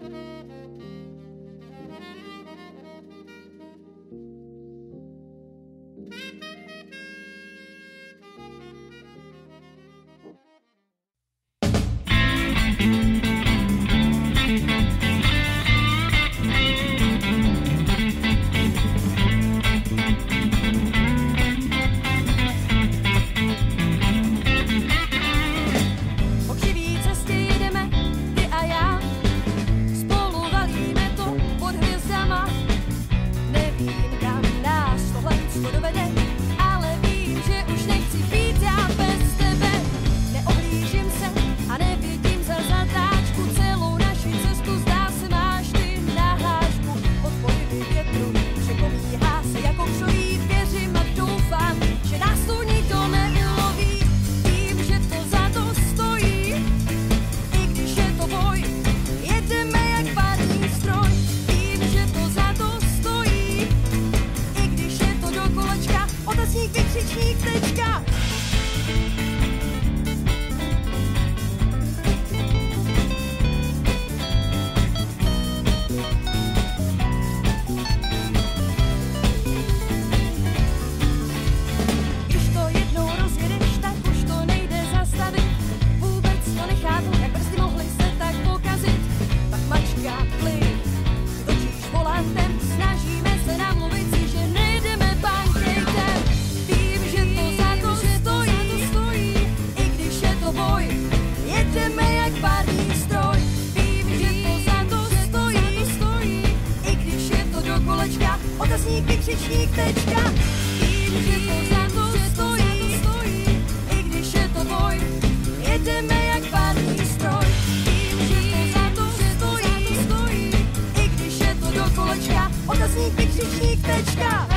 Otazník, vykřičník, tečka. Vím, že to za to stojí, i když je to boj, jedeme jak pární stroj. Vím, že to za to stojí, i když je to do kolečka. Otazník, vykřičník, tečka.